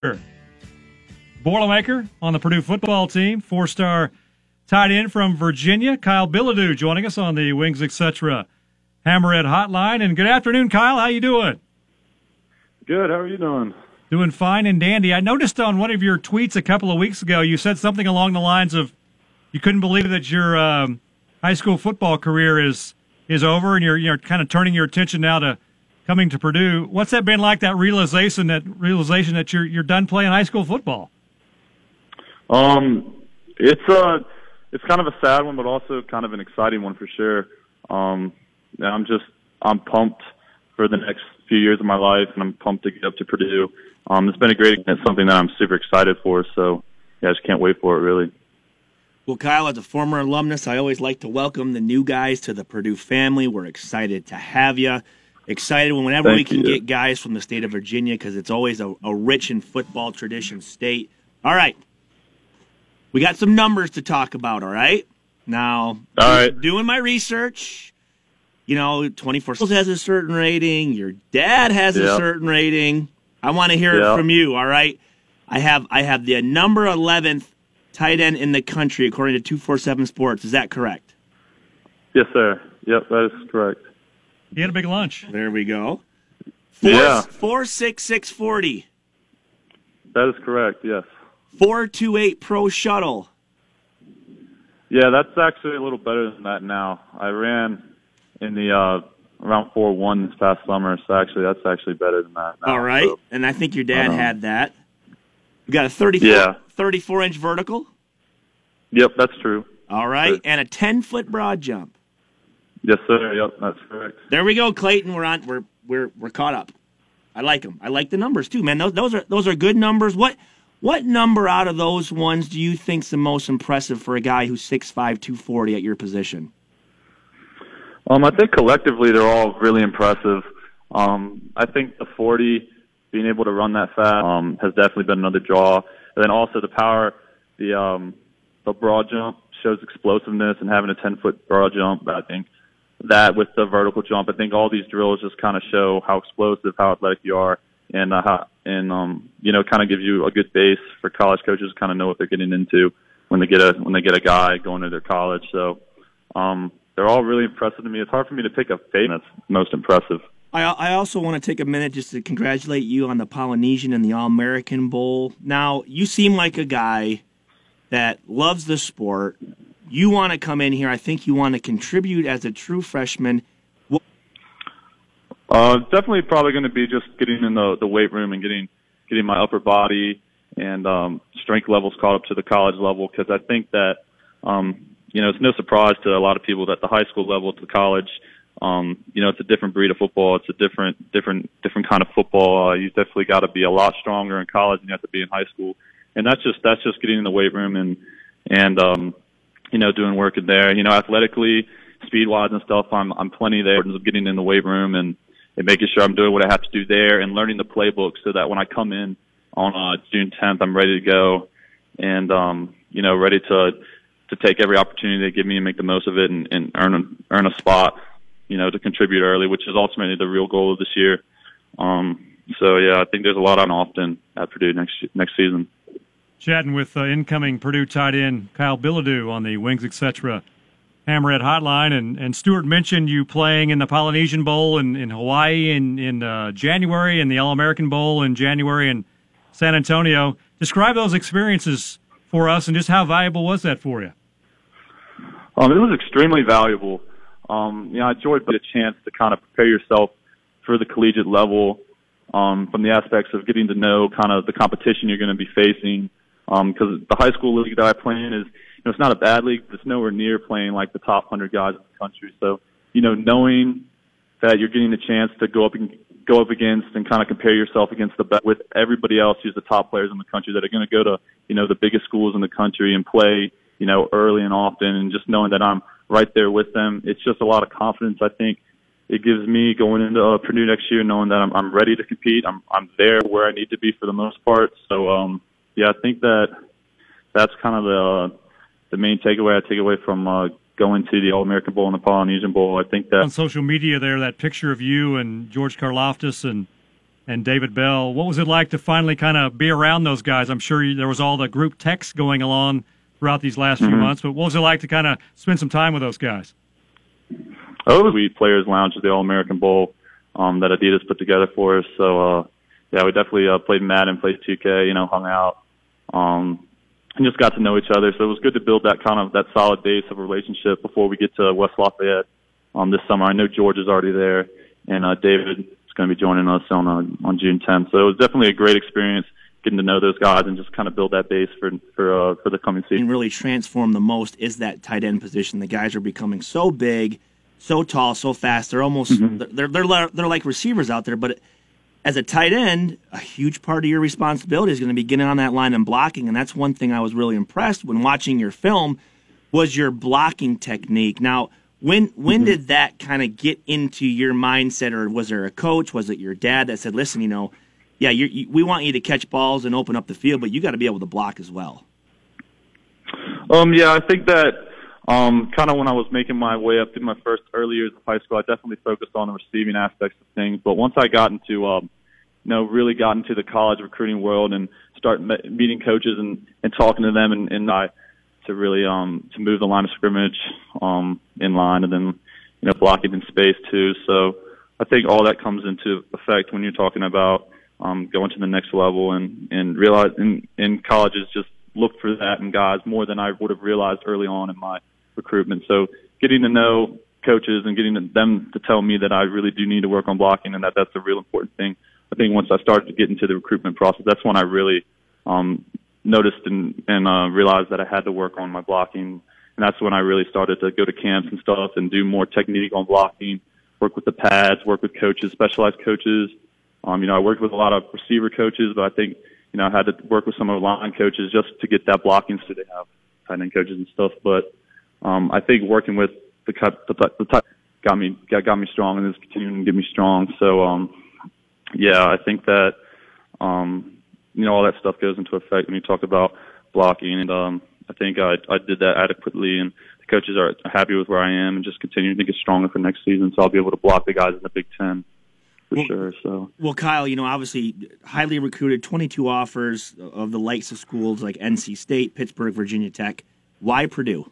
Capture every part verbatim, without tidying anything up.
Boilermaker on the Purdue football team, four-star tight end from Virginia, Kyle Bilodeau, joining us on the Wings Etc. Hammerhead Hotline. And good afternoon, Kyle. How you doing? Good. How are you doing? Doing fine and dandy. I noticed on one of your tweets a couple of weeks ago, you said something along the lines of you couldn't believe that your um, high school football career is is over, and you're you're kind of turning your attention now to coming to Purdue. What's that been like? That realization that realization that you're you're done playing high school football. Um, it's uh it's kind of a sad one, but also kind of an exciting one for sure. Um, I'm just I'm pumped for the next few years of my life, and I'm pumped to get up to Purdue. Um, it's been a great, it's something that I'm super excited for. So yeah, I just can't wait for it, really. Well, Kyle, as a former alumnus, I always like to welcome the new guys to the Purdue family. We're excited to have you. Excited whenever Thank we can you. get guys from the state of Virginia, because it's always a, a rich in football tradition state. All right. We got some numbers to talk about, all right? Now, All right. doing my research, you know, twenty-four has a certain rating. Your dad has a Yep. certain rating. I want to hear it Yep. from you, all right? I have I have the number eleventh tight end in the country, according to two forty-seven Sports. Is that correct? Yes, sir. Yep, that is correct. You had a big lunch. There we go. Four, Yeah. four six six forty. That is correct. Yes. Four two eight pro shuttle. Yeah, that's actually a little better than that now. I ran in the uh, around four one this past summer, so actually that's actually better than that now. All right, So, and I think your dad um, had that. You got a thirty-four, Yeah. thirty-four inch vertical. yep, that's true. All right, Right. and a ten foot broad jump. Yes, sir. Yep, that's correct. There we go, Clayton. We're on. We're we're we're caught up. I like them. I like the numbers too, man. Those those are those are good numbers. What what number out of those ones do you think's the most impressive for a guy who's six five, two forty at your position? Um, I think collectively they're all really impressive. Um, I think the forty, being able to run that fast, um, has definitely been another draw. And then also the power, the um, the broad jump shows explosiveness, and having a ten foot broad jump, I think that with the vertical jump, I think all these drills just kind of show how explosive, how athletic you are, and uh, how, and um, you know, kind of gives you a good base for college coaches to kind of know what they're getting into when they get a when they get a guy going to their college. So um, they're all really impressive to me. It's hard for me to pick a favorite that's most impressive. I I also want to take a minute just to congratulate you on the Polynesian and the All-American Bowl. Now, you seem like a guy that loves the sport. You want to come in here. I think you want to contribute as a true freshman. Uh, definitely probably going to be just getting in the, the weight room and getting getting my upper body and um, strength levels caught up to the college level, because I think that, um, you know, it's no surprise to a lot of people that the high school level to the college, um, you know, it's a different breed of football. It's a different, different, different kind of football. Uh, you definitely got to be a lot stronger in college than you have to be in high school. And that's just, that's just getting in the weight room and, and, um, you know, doing work in there. You know, athletically, speed-wise and stuff, I'm I'm plenty there in terms of getting in the weight room and, and making sure I'm doing what I have to do there and learning the playbook so that when I come in on uh, June tenth, I'm ready to go and, um, you know, ready to to take every opportunity they give me and make the most of it and, and earn, a, earn a spot, you know, to contribute early, which is ultimately the real goal of this year. Um, so, yeah, I think there's a lot on often at Purdue next next season. Chatting with uh, incoming Purdue tight end Kyle Bilodeau on the Wings Etc. Hammerhead Hotline. And, and Stuart mentioned you playing in the Polynesian Bowl in, in Hawaii in, in uh, January and the All-American Bowl in January in San Antonio. Describe those experiences for us and just how valuable was that for you? Um, it was extremely valuable. Um, you know, I enjoyed the chance to kind of prepare yourself for the collegiate level um, from the aspects of getting to know kind of the competition you're going to be facing. Because um, the high school league that I play in is, you know, it's not a bad league, but it's nowhere near playing like the top one hundred guys in the country. So, you know, knowing that you're getting a chance to go up and go up against and kind of compare yourself against the best with everybody else who's the top players in the country that are going to go to, you know, the biggest schools in the country and play, you know, early and often, and just knowing that I'm right there with them, it's just a lot of confidence. I think it gives me going into uh, Purdue next year, knowing that I'm, I'm ready to compete. I'm I'm there where I need to be for the most part. So, um, yeah, I think that that's kind of the the main takeaway I take away from uh, going to the All-American Bowl and the Polynesian Bowl. I think that on social media there, that picture of you and George Karlaftis and and David Bell. What was it like to finally kind of be around those guys? I'm sure you, there was all the group texts going along throughout these last few mm-hmm. months, but what was it like to kind of spend some time with those guys? Oh, we Players Lounge at the All-American Bowl um, that Adidas put together for us. So, uh, yeah, we definitely uh, played Madden, played two K, you know, hung out, um, and just got to know each other. So it was good to build that kind of that solid base of a relationship before we get to West Lafayette um, this summer. I know George is already there, and uh, David is going to be joining us on uh, on June tenth. So it was definitely a great experience getting to know those guys and just kind of build that base for for uh, for the coming season. And really transform the most is that tight end position. The guys are becoming so big, so tall, so fast. They're almost mm-hmm. they're they're they're like receivers out there. But as a tight end, a huge part of your responsibility is going to be getting on that line and blocking. And that's one thing I was really impressed when watching your film was your blocking technique. Now, when when mm-hmm. did that kind of get into your mindset, or was there a coach? Was it your dad that said, "Listen, you know, yeah, you're, you, we want you to catch balls and open up the field, but you got to be able to block as well"? Um, yeah, I think that um, kind of when I was making my way up through my first early years of high school, I definitely focused on the receiving aspects of things. But once I got into, um, you know, really got into the college recruiting world and start me- meeting coaches and, and talking to them, and, and I to really um, to move the line of scrimmage um, in line, and then you know blocking in space too. So I think all that comes into effect when you're talking about Um, going to the next level, and, and realize in, in colleges just look for that in guys more than I would have realized early on in my recruitment. So getting to know coaches and getting them to tell me that I really do need to work on blocking, and that that's a real important thing. I think once I started to get into the recruitment process, that's when I really um, noticed and, and uh, realized that I had to work on my blocking. And that's when I really started to go to camps and stuff and do more technique on blocking, work with the pads, work with coaches, specialized coaches. Um, you know, I worked with a lot of receiver coaches, but I think, you know, I had to work with some of the line coaches just to get that blocking, so they have tight end coaches and stuff. But um, I think working with the cut, the, the cut got me got, got me strong, and is continuing to get me strong. So, um, yeah, I think that, um, you know, all that stuff goes into effect when you talk about blocking. And um, I think I, I did that adequately, and the coaches are happy with where I am, and just continuing to get stronger for next season. So I'll be able to block the guys in the Big Ten. For well, sure. So, well, Kyle, you know, obviously highly recruited, twenty-two offers of the likes of schools like N C State, Pittsburgh, Virginia Tech. Why Purdue?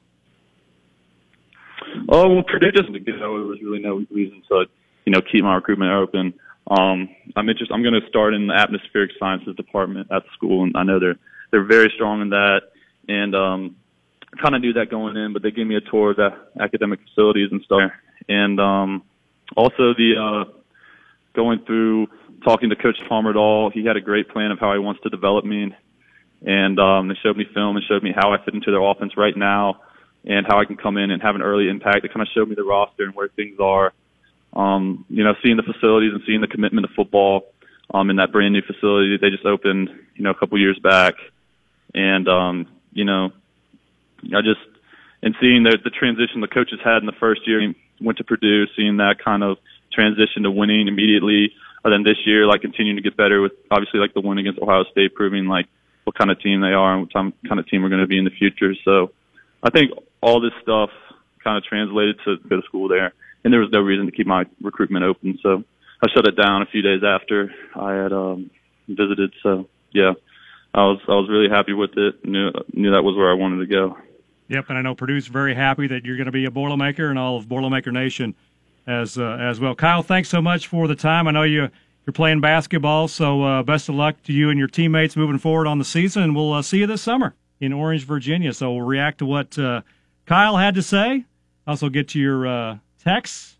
Oh, well, Purdue just, you know, there was really no reason to, you know, keep my recruitment open. Um, I'm interested. I'm going to start in the atmospheric sciences department at the school, and I know they're they're very strong in that. And um, I kind of knew that going in, but they gave me a tour of the academic facilities and stuff, and um, also the. Uh, Going through talking to Coach Palmer, he had a great plan of how he wants to develop me, and um, they showed me film and showed me how I fit into their offense right now, and how I can come in and have an early impact. They kind of showed me the roster and where things are. Um, you know, seeing the facilities and seeing the commitment to football um, in that brand new facility they just opened, you know, a couple years back, and um, you know, I just and seeing the the transition the coaches had in the first year, went to Purdue, seeing that kind of transition to winning immediately, and then this year, like, continuing to get better with, obviously, like, the win against Ohio State, proving, like, what kind of team they are and what time, kind of team we're going to be in the future. So I think all this stuff kind of translated to go to school there, and there was no reason to keep my recruitment open. So I shut it down a few days after I had um, visited. So, yeah, I was I was really happy with it. Knew, knew that was where I wanted to go. Yep, and I know Purdue's very happy that you're going to be a Boilermaker, and all of Boilermaker Nation as uh, as well. Kyle, thanks so much for the time. I know you, you're playing basketball, so uh, best of luck to you and your teammates moving forward on the season, and we'll uh, see you this summer in Orange, Virginia. So we'll react to what uh, Kyle had to say, also get to your uh, texts